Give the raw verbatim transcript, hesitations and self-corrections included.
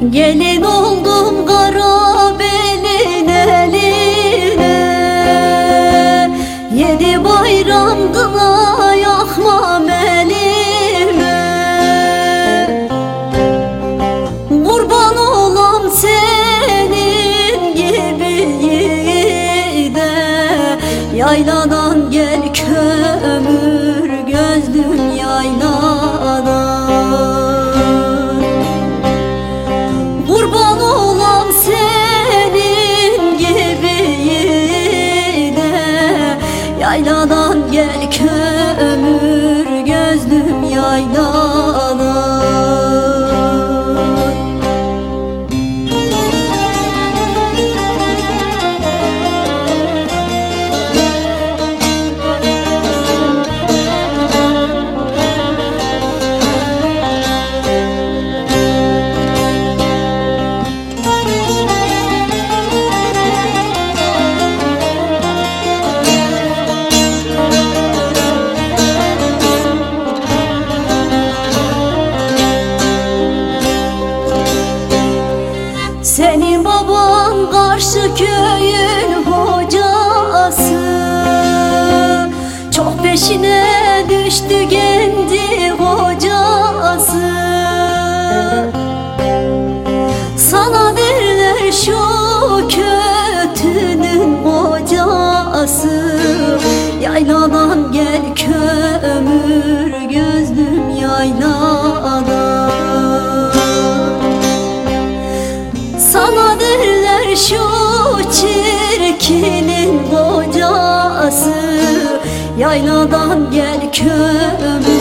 Gelin oldum kara belin eline, yedi bayramda yakmam elime. Kurban olam senin gibi yiğide, yayladan gel kömür gözlüm yayladan. Kurban olam senin gibi yiğide, yayladan gel kömür gözlüm yayladan. Senin baban karşı köyün hocası, çok peşine düştü kendi hocası. Sana derler şu kötünün hocası, yayladan gel kömür gözlüm yayladan. Sana derler şu çirkinin kocası, yayladan gel kömür